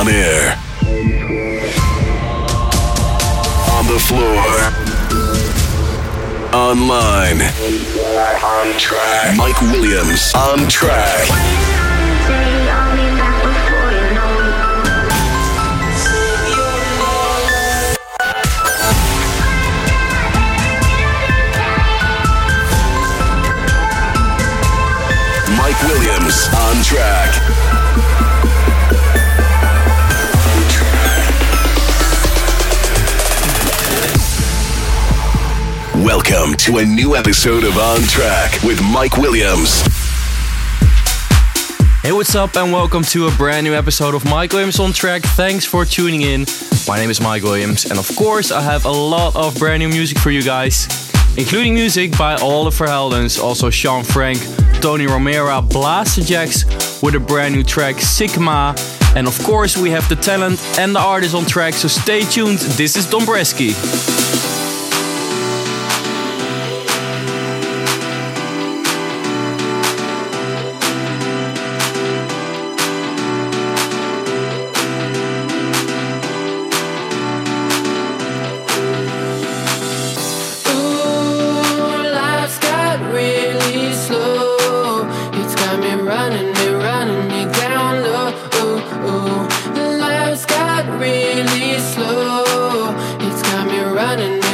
On air. On the floor. Online. On track. Mike Williams on track. Mike Williams on track. Welcome to a new episode of On Track with Mike Williams. Hey, what's up, and welcome to a brand new episode of Mike Williams on Track. Thanks for tuning in. My name is Mike Williams, and of course I have a lot of brand new music for you guys, including music by all the Verheldens, also Sean Frank, Tony Romera, Blasterjaxx with a brand new track, Sigma, and of course we have the talent and the artist on track, so stay tuned. This is Dombresky. Really slow, it's got me running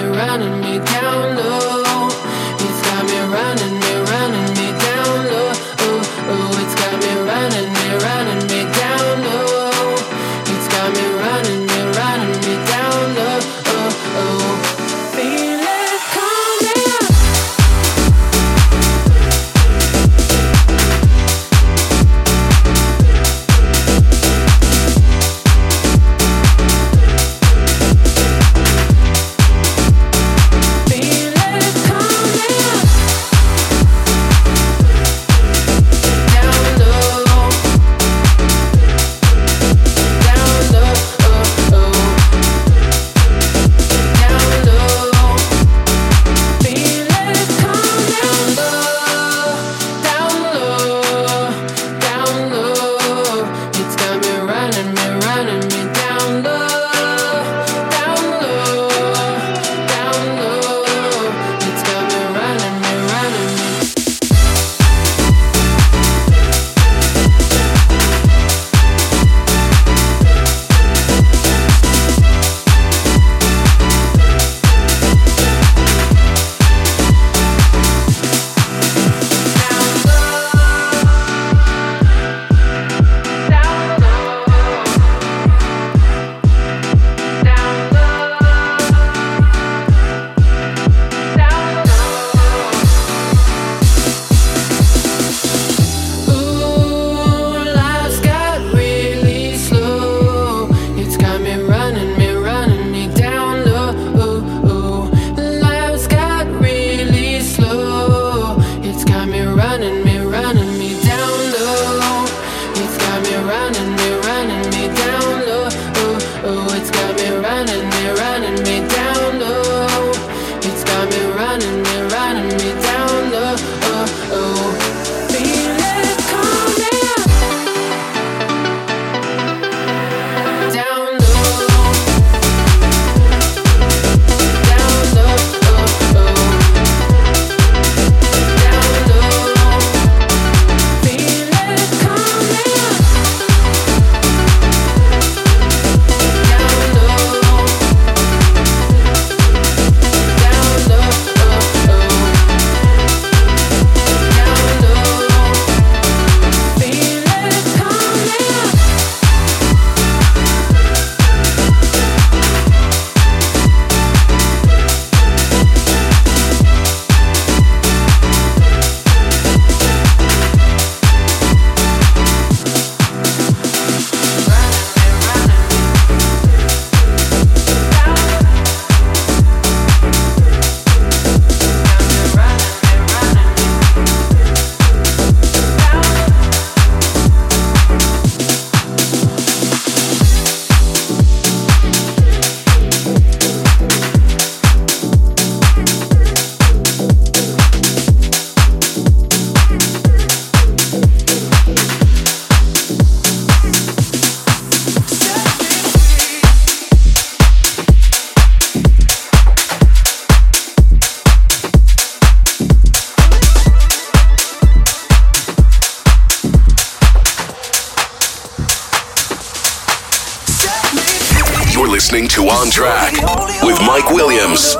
listening to On Track with Mike Williams.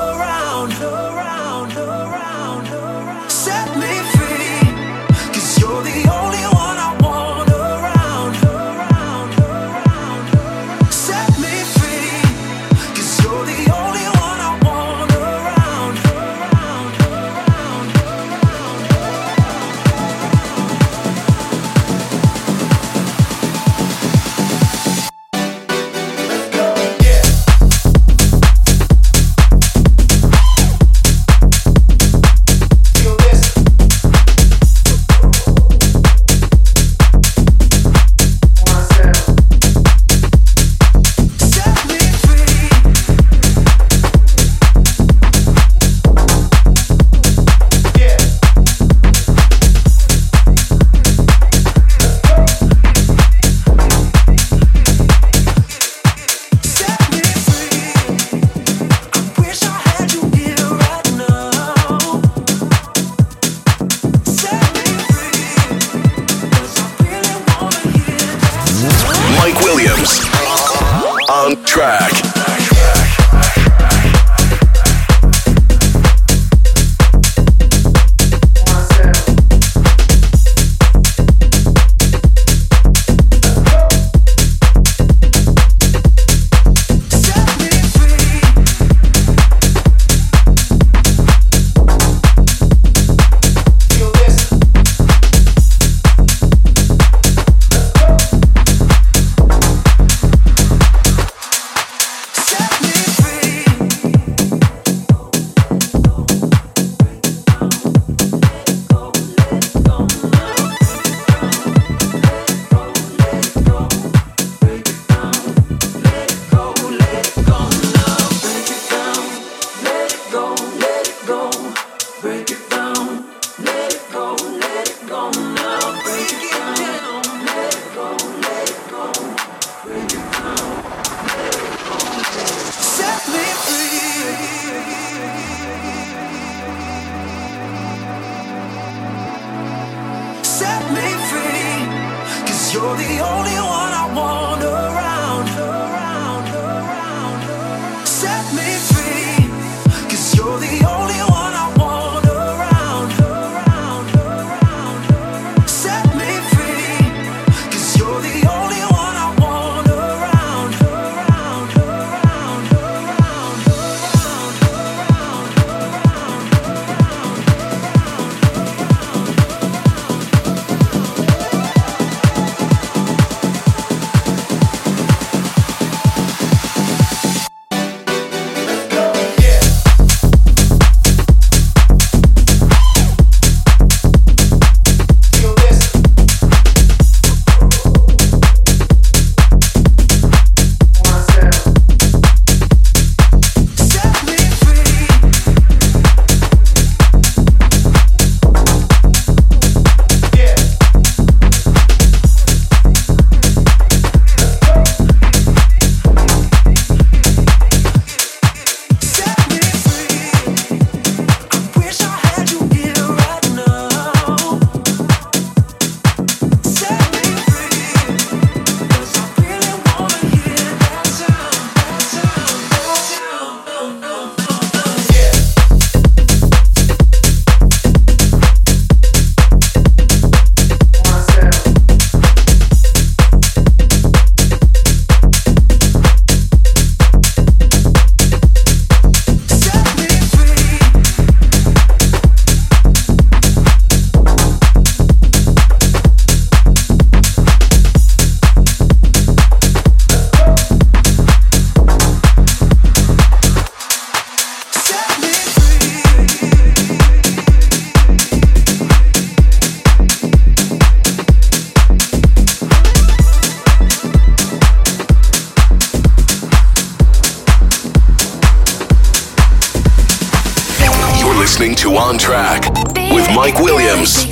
listening to On Track with Mike Williams.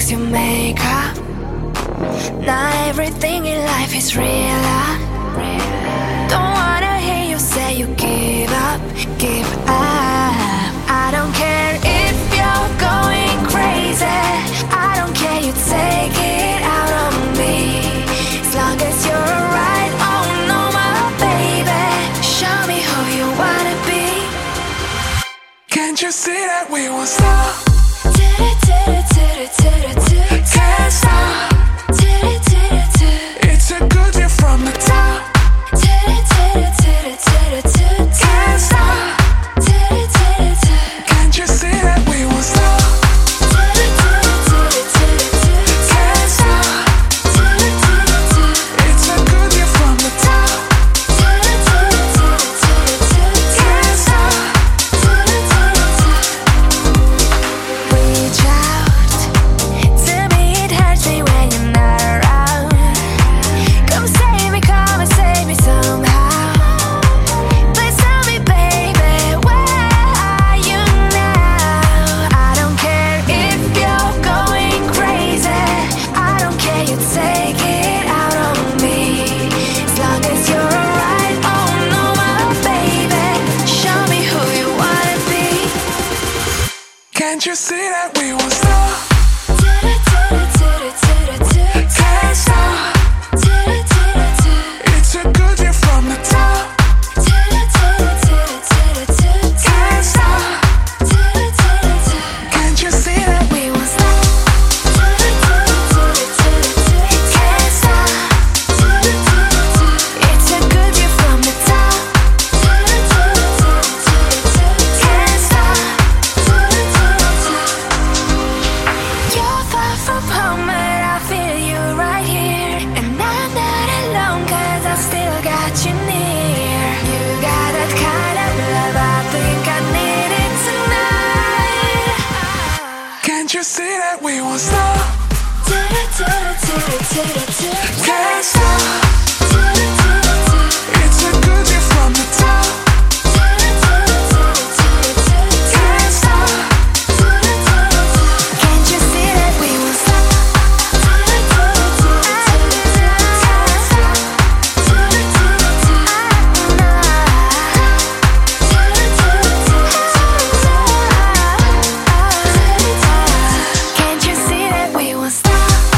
Not everything in life is real. Don't wanna hear you say you give up. I don't care if you're going crazy. I don't care, you take it out on me. As long as you're right, oh no, my baby. Show me who won't stop. Can't stop. It's a good view from the top. Can't stop. Can't you see that we won't stop? Can't stop. It's a good view from the top. Can't stop. Reach out to me, it hurts me when you're not around. Come and save me somehow. Please tell me, baby, where are you now? I don't care if you're going crazy. I don't care, you take it out on me. As long as you're alright, oh no, my baby. Show me who you wanna be. Can't you see that we won't stop? Can't stop. It's a good view from the top. Can't stop. Can't you see that we won't stop? Can't stop. It's a good view from the top. Can't stop. You're far from home, but I feel you right here. And I'm not alone, 'cause I still got you near. You got that kind of love, I think I need it tonight. Can't you see that we won't stop? Can't stop. It's a good view from the top. Can't stop. Can't you see that we won't stop? Can't you see that we won't stop?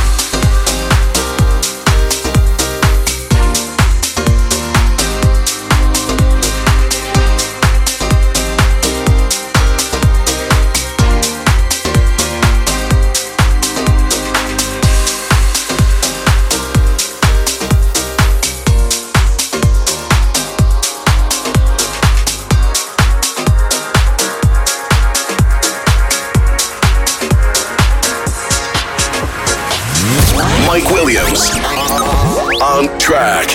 Mike Williams on track.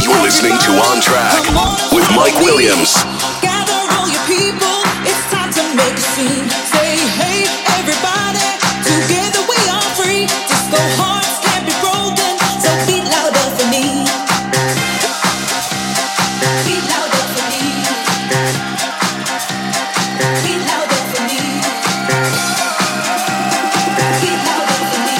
You're listening to On Track with Mike Williams. Gather all your people, it's time to make a scene. Say hey everybody, together we are free. Disco hearts can't be broken, so beat louder for me. Beat louder for me. Beat louder for me. Beat louder for me.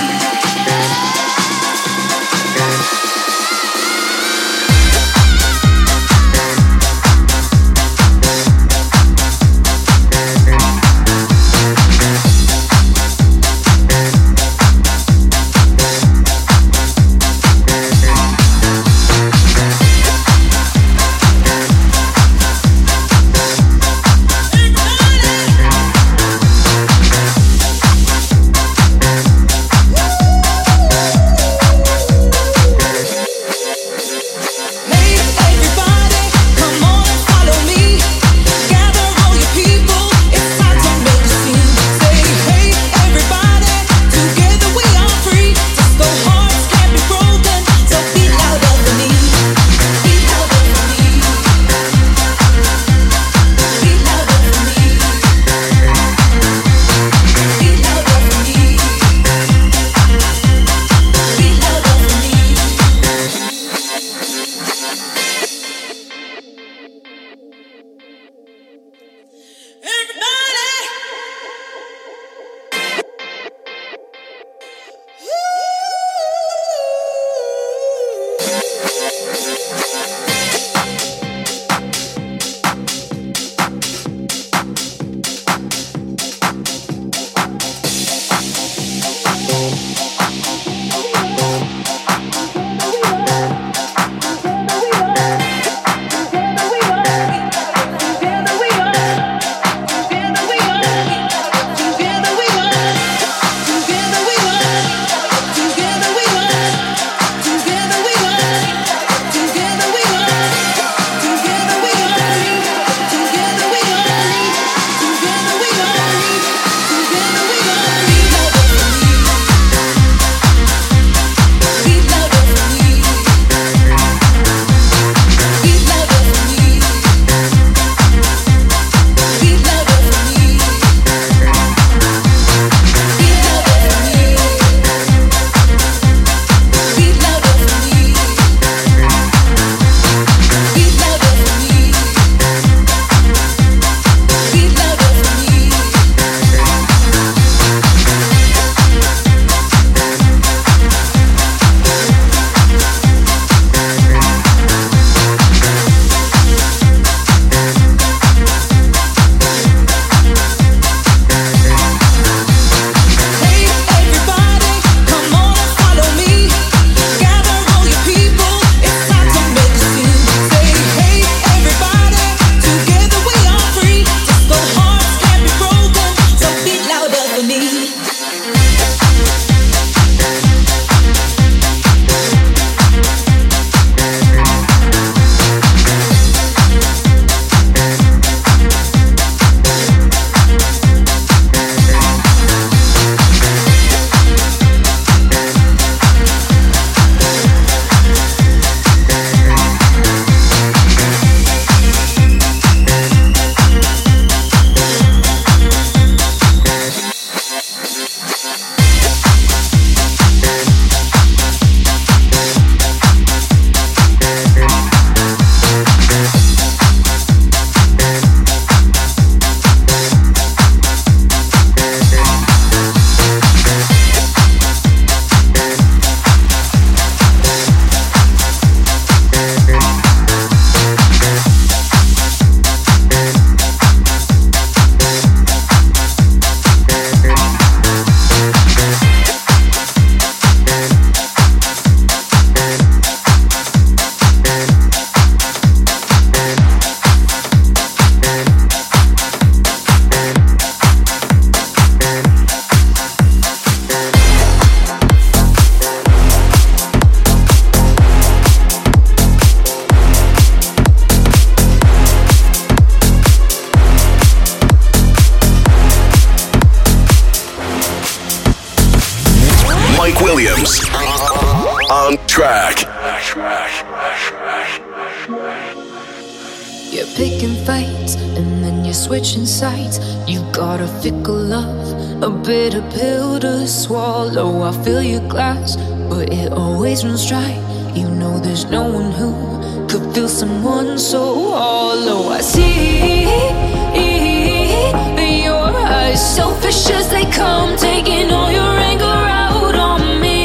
picking fights, and then you're switching sides. You got a fickle love, a bitter pill to swallow. I fill your glass, but it always runs dry. You know there's no one who could feel someone so hollow. I see your eyes, selfish as they come, taking all your anger out on me.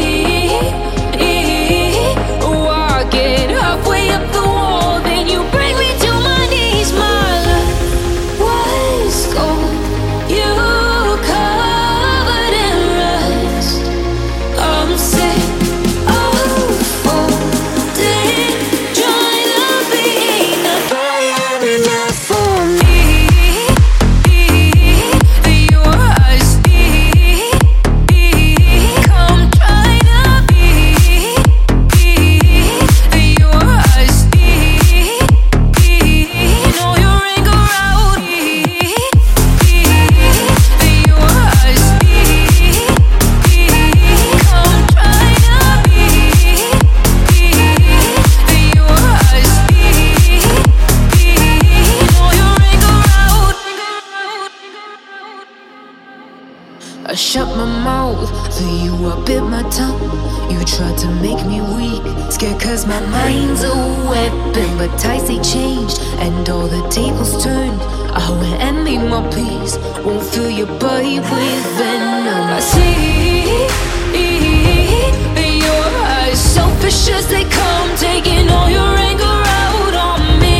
Walking halfway up the wall, then you bring me to my knees. My love was gold, you covered in rust. I'm sick of folding, trying to be enough for me. Your eyes come try to be. Your eyes know your anger out. Your eyes come try to be. Your eyes know your anger out. I shut my mouth for you, I bit my tongue. You tried to make me weak, scared cause my mind's a weapon. But tides they changed and all the tables turned. I went and made my peace, won't fill your body with venom. I see your eyes, selfish as they come, taking all your anger out on me.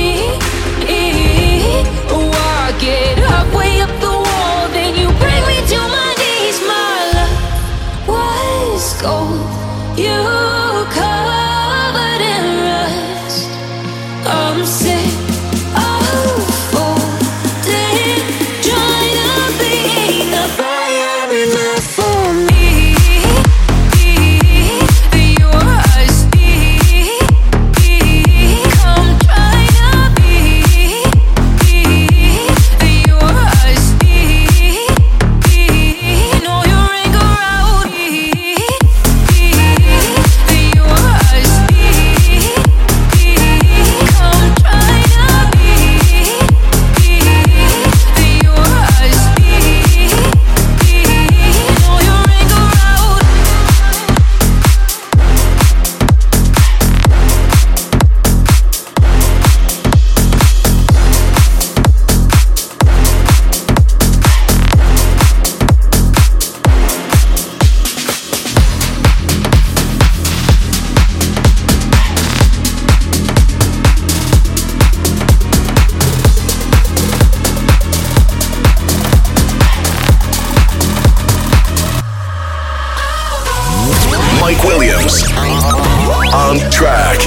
Walking halfway up the wall, then you bring me to my knees. My love was gold, you covered in rust. I'm sick of folding, trying to be enough for me. Your eyes come try to be. Your eyes know your anger out. Your eyes come try to be. Your eyes know your anger out. Mike Williams on track.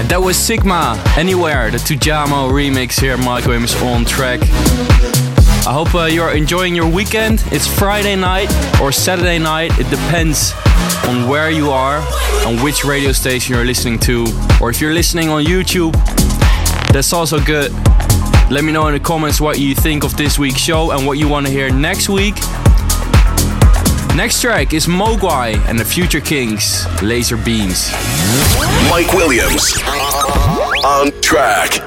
That was Sigma, Anywhere, the Tujamo remix here. Mike Williams on track. I hope you're enjoying your weekend. It's Friday night or Saturday night. It depends on where you are, on which radio station you're listening to. Or if you're listening on YouTube, that's also good. Let me know in the comments what you think of this week's show and what you want to hear next week. Next track is Mogwai and the Future Kings, Laser Beams. Mike Williams on track.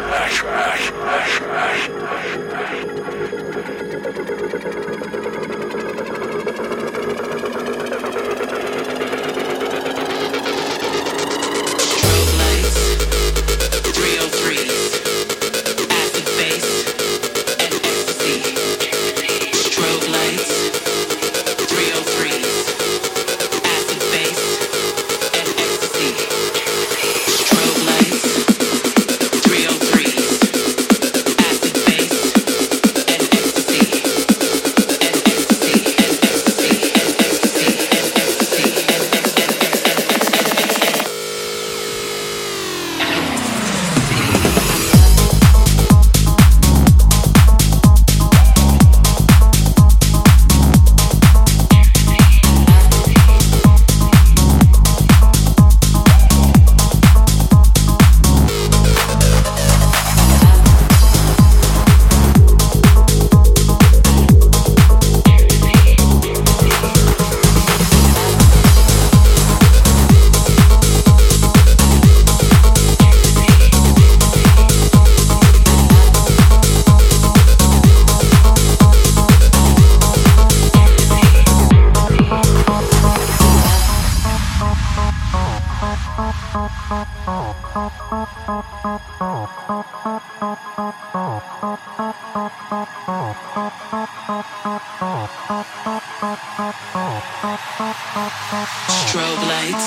Strobe lights,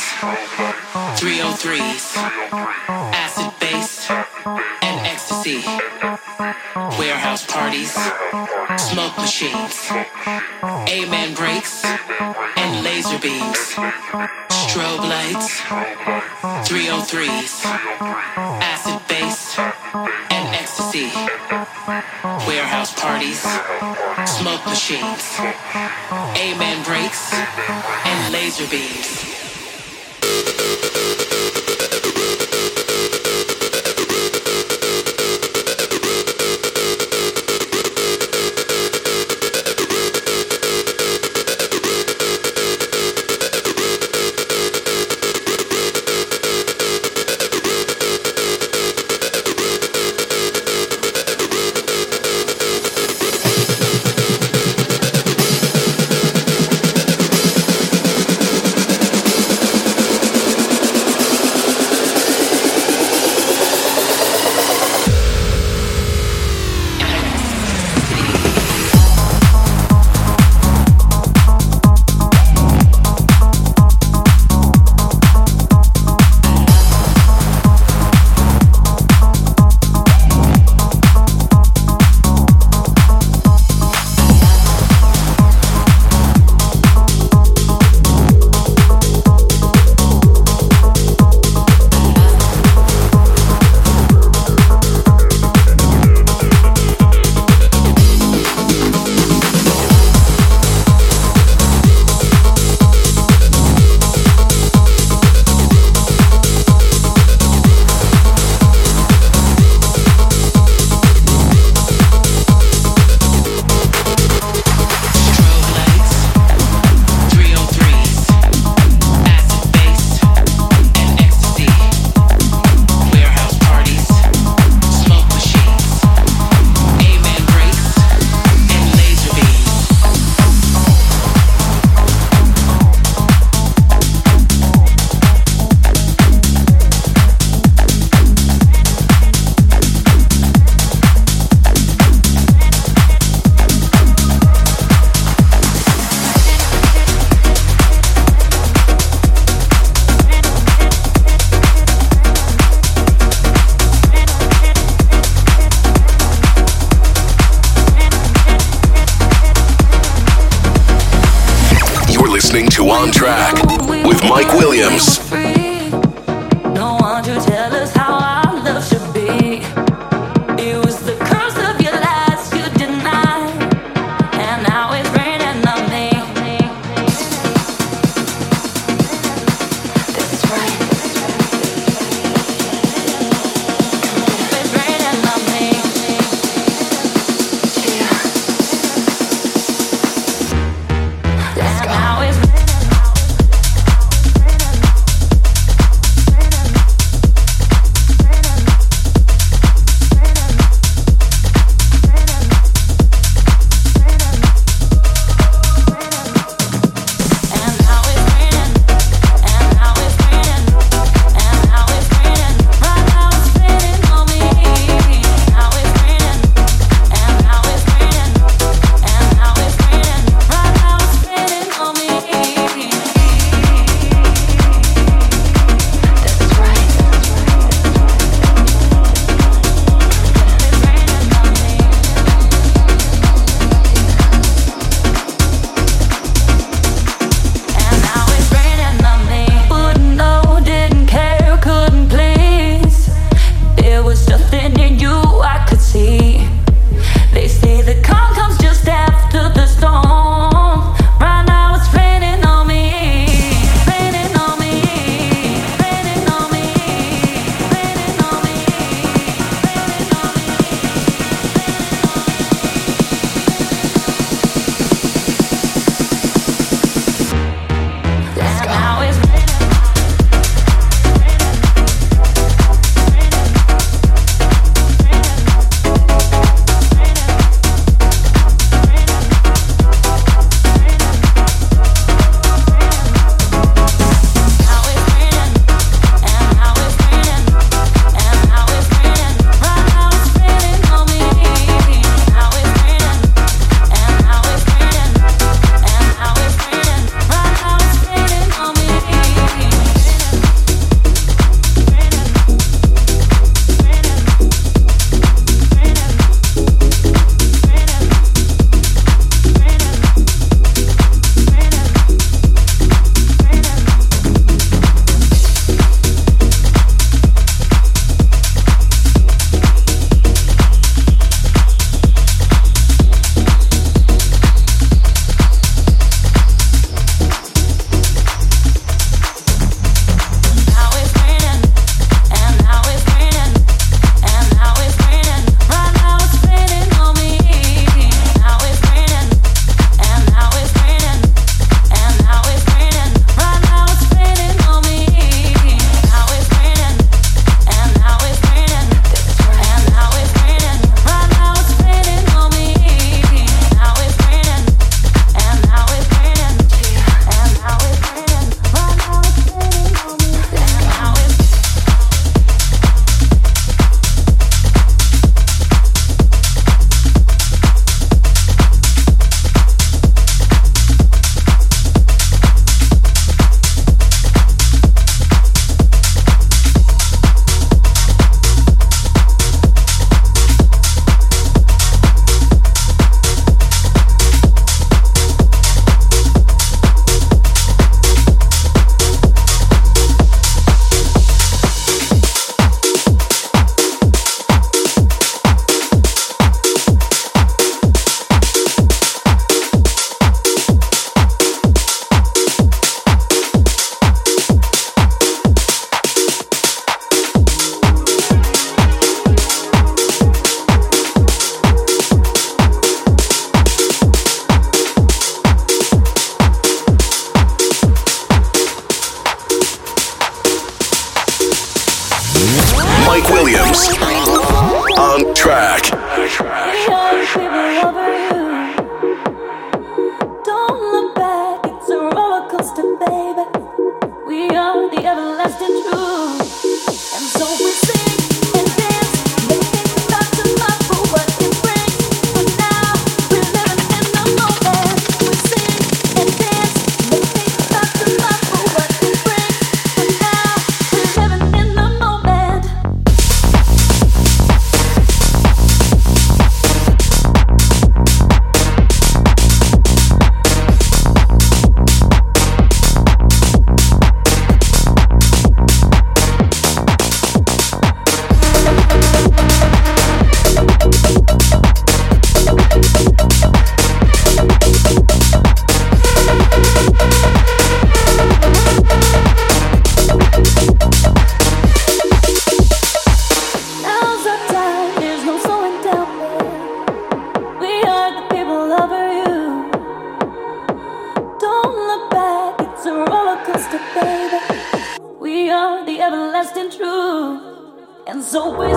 303s, acid bass, and ecstasy. Warehouse parties, smoke machines, amen breaks, and laser beams. Strobe lights, 303s, acid bass, and ecstasy. Warehouse parties, smoke machines, amen breaks, and laser beams. listening to On Track with Mike Williams. No one to tell us how Mike Williams. On track. Don't look back, it's a roller coaster, baby. We are the everlasting truth. And so we sing and dance, and think about tomorrow, what it brings. But now we're living in the moment. We sing and dance, and think about tomorrow, what it brings. But now we're living in the moment. Now's our time, there's no slowing down, man. We are the people over you. Don't look back, it's a roller coaster, baby. We are the everlasting truth. And so we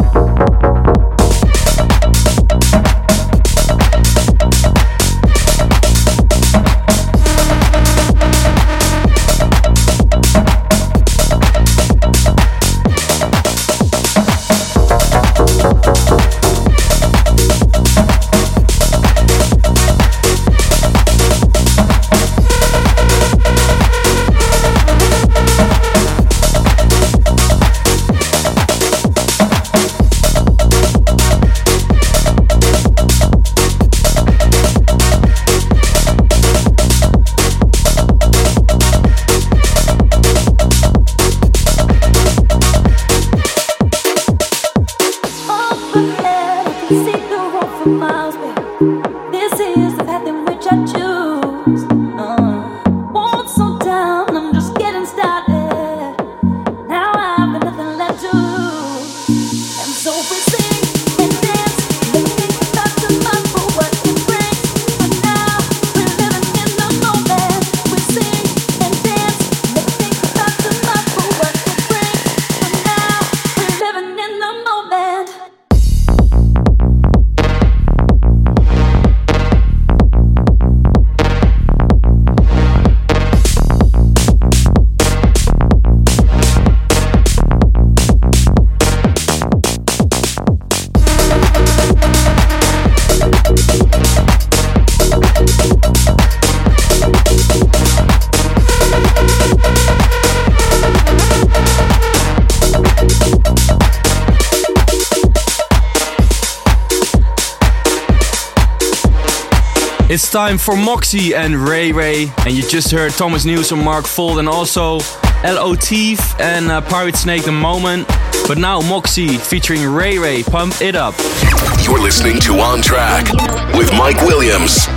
It's time for Moxie and Ray Ray. And you just heard Thomas Newsom, Mark Fold, and also L.O. Teef and Pirate Snake The Moment. But now Moxie featuring Ray Ray, Pump It Up. You're listening to On Track with Mike Williams.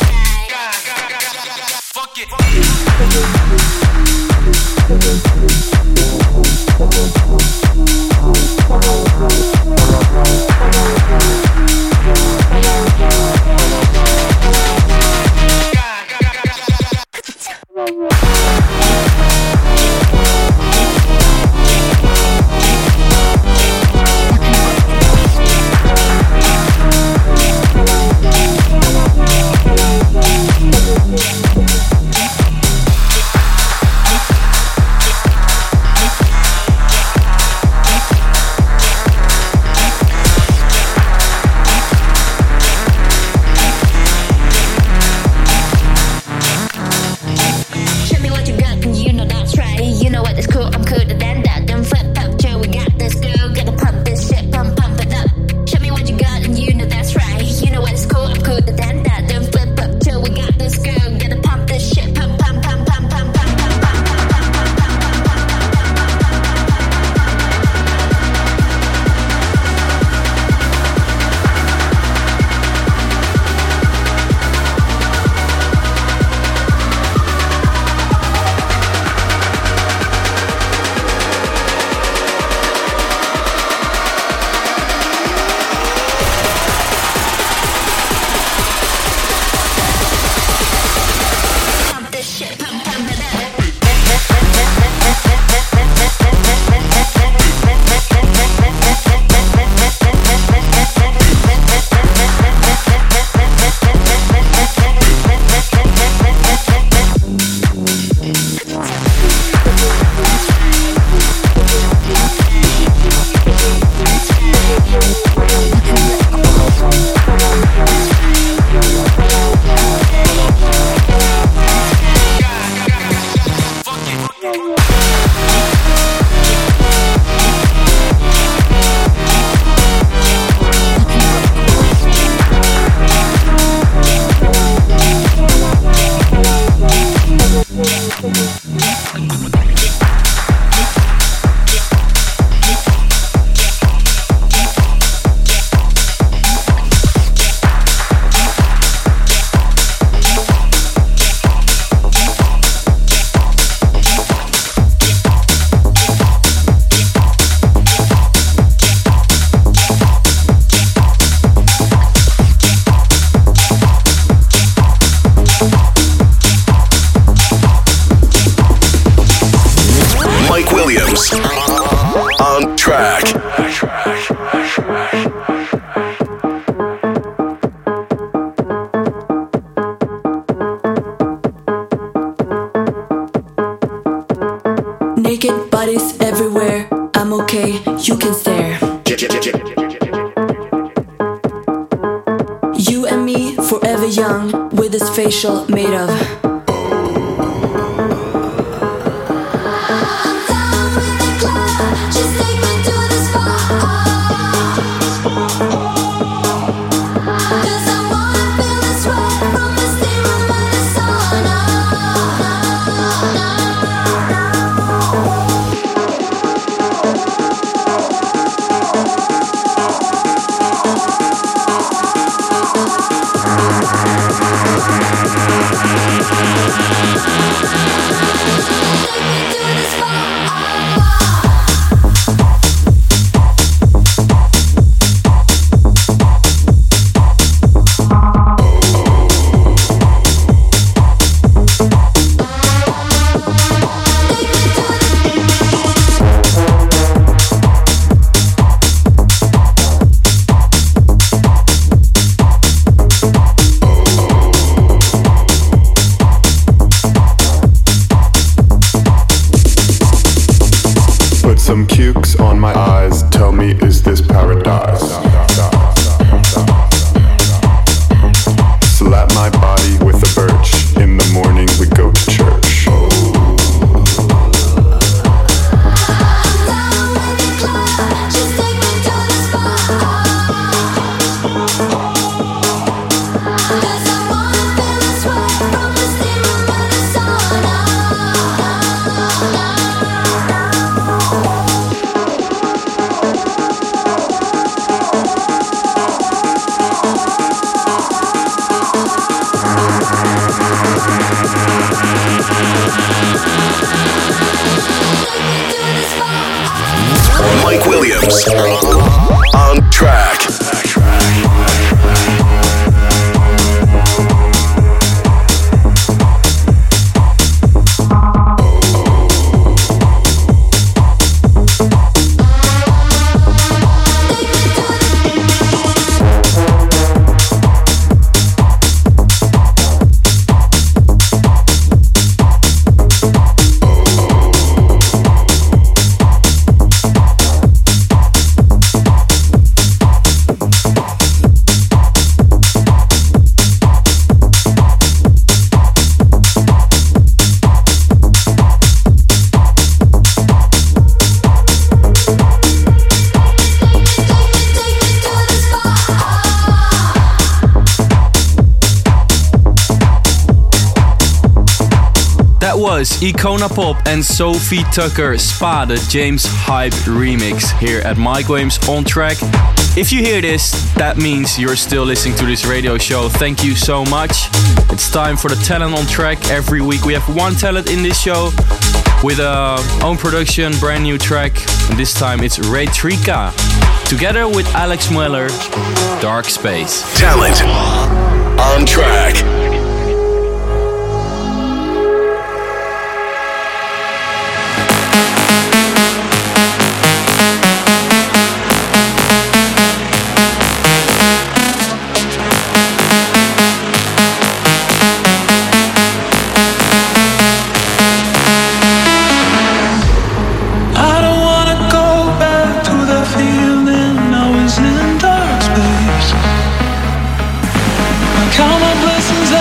Fuck it. You can stare. You and me, forever young, with this facial made of. Some cukes on my eyes, tell me, is this paradise? Slap my body with a birch, in the morning we go to church. Mike Williams on track. Was Icona Pop and Sophie Tucker Spa, the James Hype remix here at Mike Williams on track. If you hear this, that means you're still listening to this radio show. Thank you so much. It's time for the talent on track. Every week we have one talent in this show with a own production, brand new track. And this time it's Ray Trika together with Alex Mueller, Dark Space. Talent on track. Count my blessings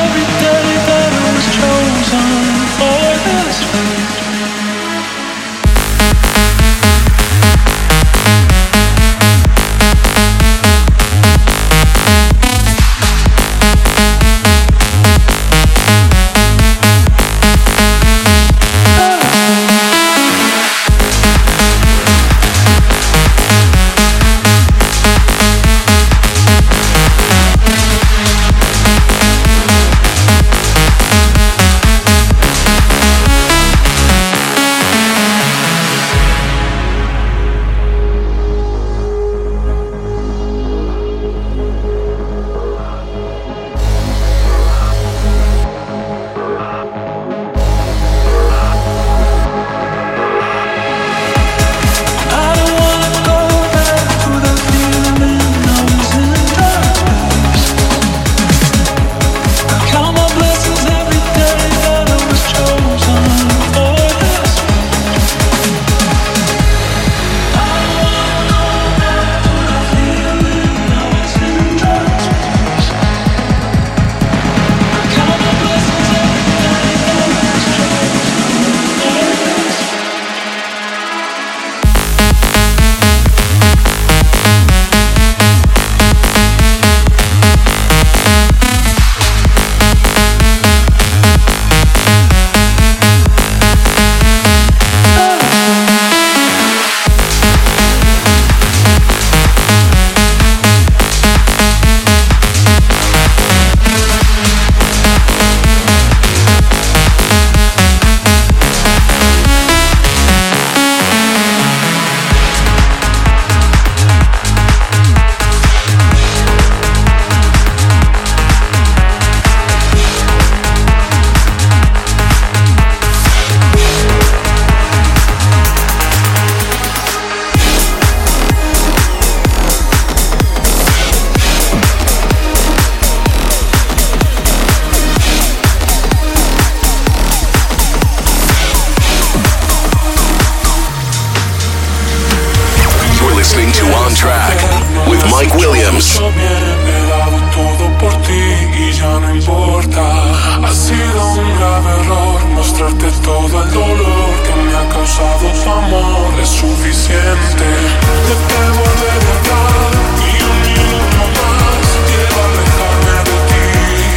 Track with Mike Williams. He dado todo por ti y ya no importa. Ha sido un grave error mostrarte todo el dolor que me ha causado tu amor. Es suficiente. No te volveré a hablar ni un minuto más. Quiero alejarme de ti.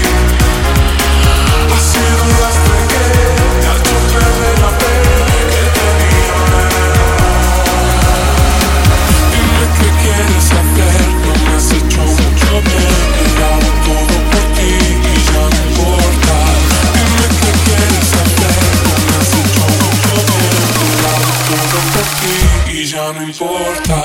Ha sido un lastre que te ha hecho perder la fe que tenía. Dime qué quieres hacer. No me has hecho mucho bien. He dado todo por ti y ya no importa. Dime qué quieres hacer. No me has hecho mucho bien. He dado todo por ti y ya no importa.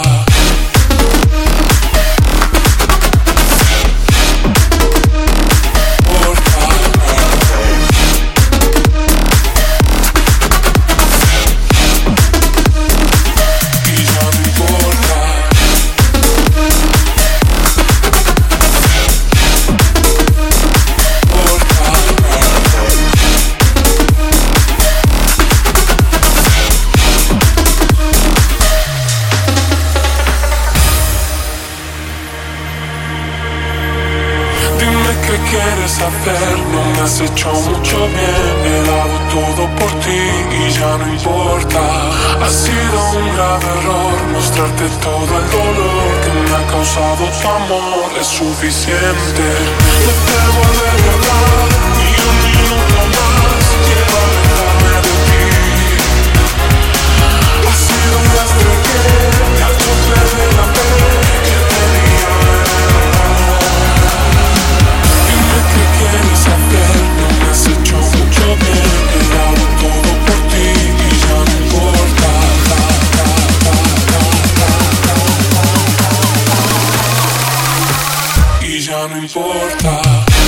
Hacer, no me has hecho mucho bien. He dado todo por ti y ya no importa. Ha sido un grave error mostrarte todo el dolor que me ha causado tu amor. Es suficiente. No te volveré a hablar ni un minuto más. Quiero alejarme de ti. Ha sido un lastre que te ha hecho perder la fe que tenía. ¿Qué quieres hacer? No me has hecho mucho bien. He dado todo por ti y ya no importa. Y ya no importa.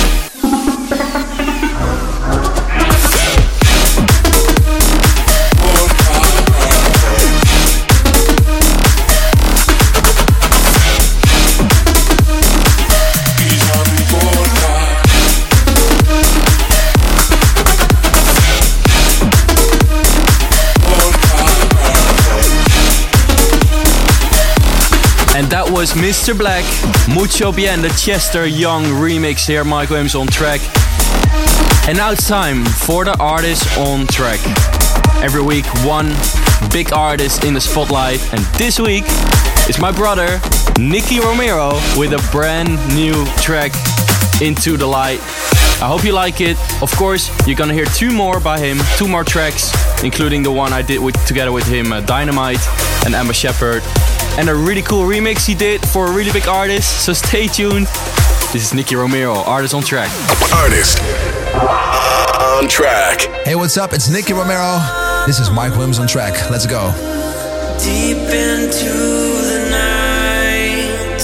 And that was Mr. Black, Mucho Bien, the Chester Young remix here, Mike Williams on track. And now it's time for the artist on track. Every week, one big artist in the spotlight. And this week is my brother, Nicky Romero, with a brand new track, Into the Light. I hope you like it. Of course, you're gonna hear two more by him, two more tracks, including the one I did together with him, Dynamite and Emma Shepherd. And a really cool remix he did for a really big artist, so stay tuned. This is Nicky Romero, Artist on Track. Artist on Track. Hey, what's up? It's Nicky Romero. This is Mike Williams on Track. Let's go. Deep into the night,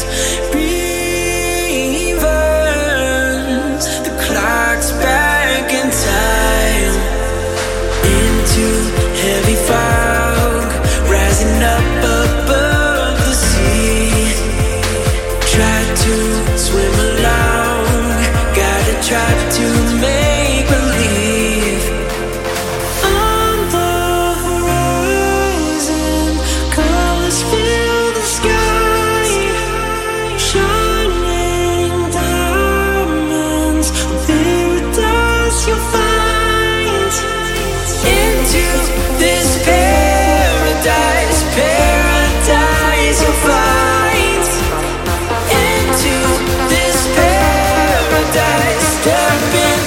reverse. The clock's back in time. Into heavy fog, rising up above. Swim along, gotta try to make believe. On the horizon, colors fill the sky. Shining diamonds, paradise you'll find. Into this paradise, paradise you'll find. Step in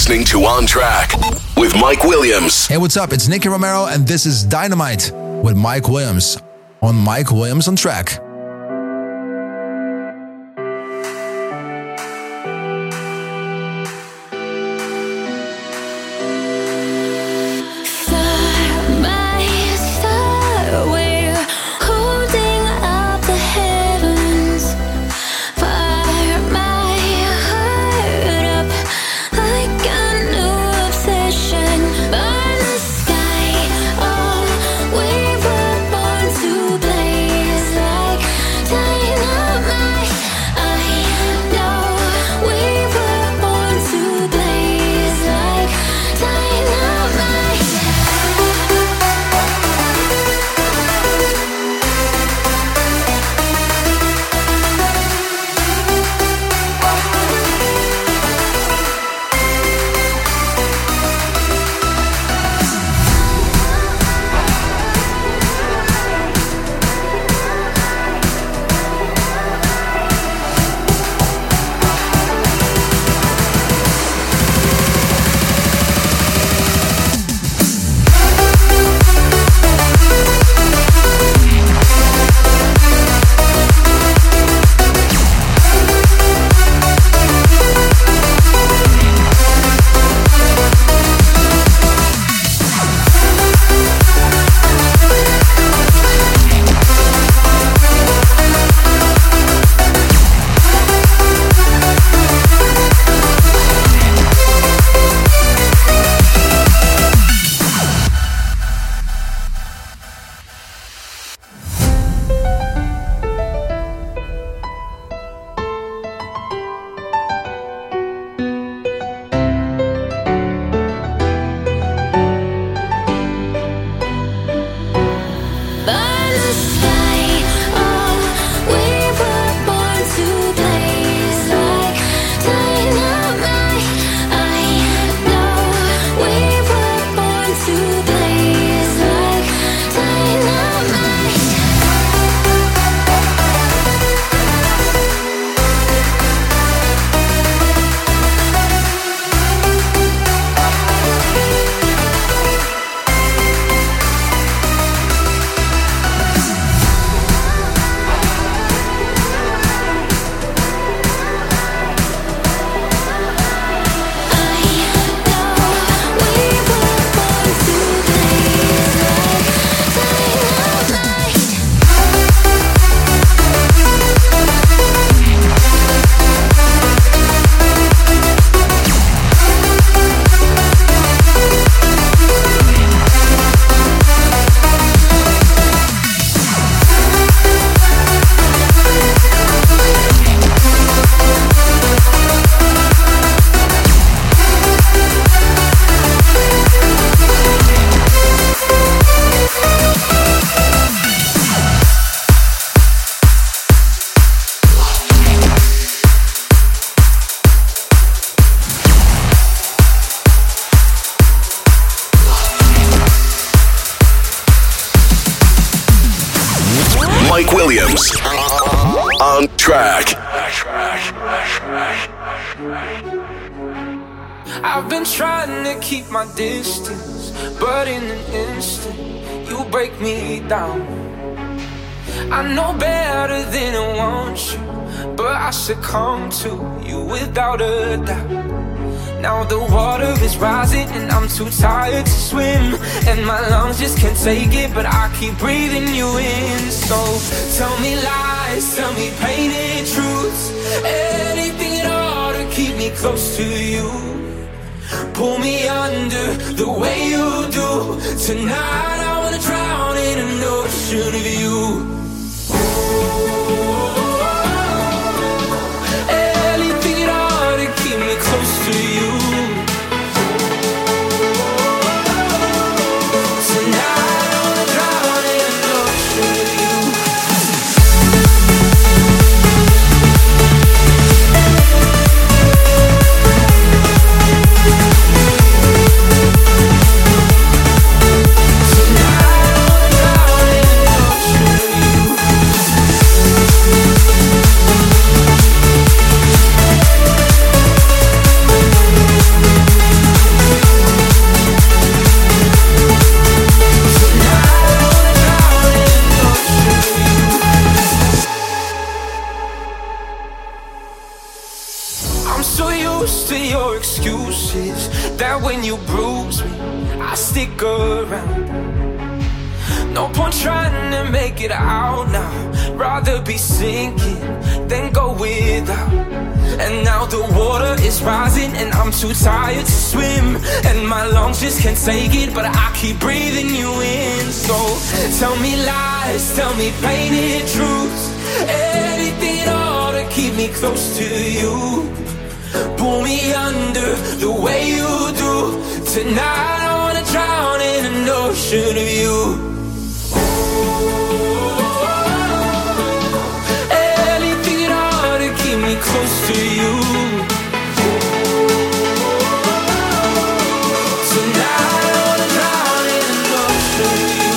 listening to On Track with Mike Williams. Hey, what's up? It's Nicky Romero, and this is Dynamite with Mike Williams on Mike Williams on Track. Mike Williams on Track. I've been trying to keep my distance, but in an instant you break me down. I know better than I want you, but I succumb to you without a doubt. Now the water is rising and I'm too tired to swim, and my lungs just can't take it, but I keep breathing you in. So tell me lies, tell me painted truths, anything at all to keep me close to you. Pull me under the way you do. Tonight I wanna drown in an ocean of you. Anything at all to keep me close to you. Tonight I wanna drown in an ocean of you. Tonight I wanna drown in an ocean of you. excuses. That when you bruise me, I stick around. No point trying to make it out now. Rather be sinking than go without. And now the water is rising and I'm too tired to swim. And my lungs just can't take it, but I keep breathing you in. So tell me lies, tell me painted truths. Anything at all to keep me close to you. Pull me under the way you do. Tonight I wanna drown in an ocean of you. Anything at all to keep me close to you. Tonight I wanna drown in an ocean of you.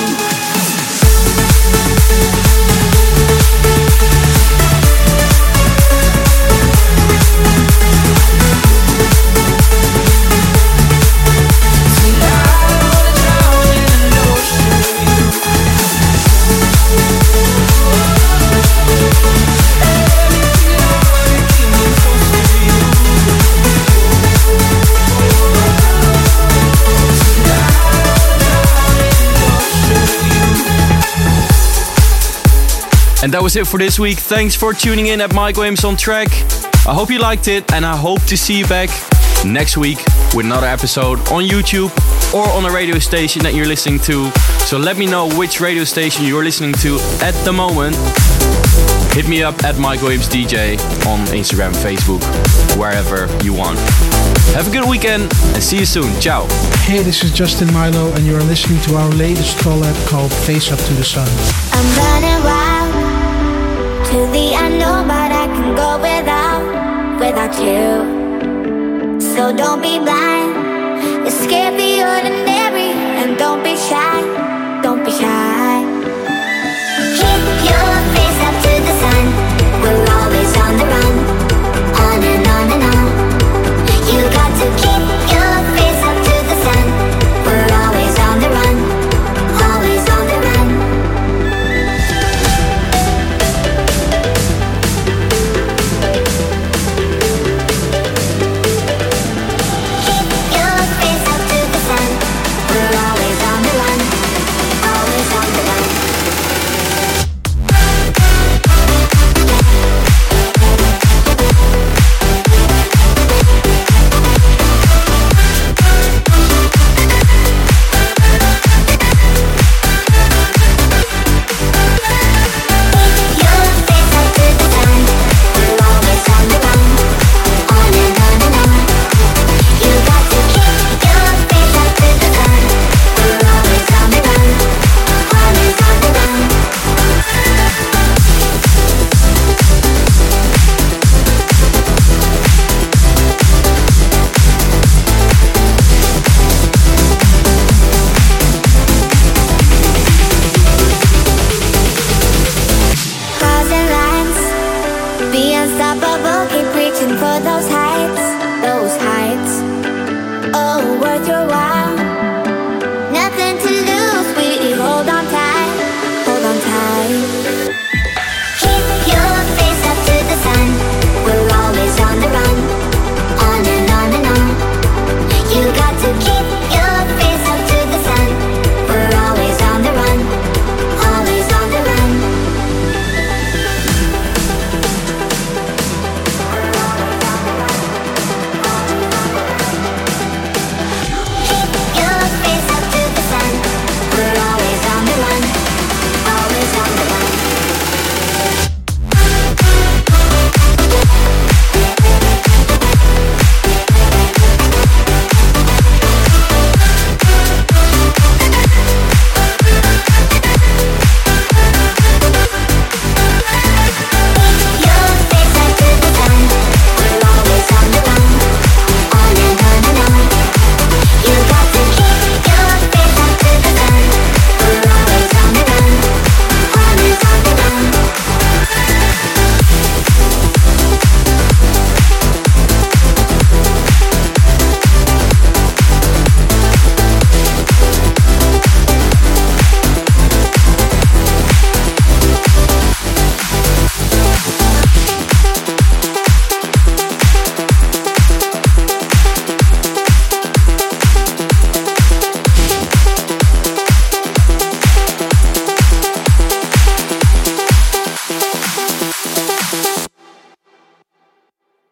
And that was it for this week. Thanks for tuning in at Mike Williams on Track. I hope you liked it, and I hope to see you back next week with another episode on YouTube or on a radio station that you're listening to. So let me know which radio station you're listening to at the moment. Hit me up at Mike Williams DJ on Instagram, Facebook, wherever you want. Have a good weekend and see you soon. Ciao. Hey, this is Justin Milo, and you're listening to our latest collab called Face Up to the Sun. I'm running wild to the unknown, but I can go without you. So don't be blind, escape the ordinary, and don't be shy.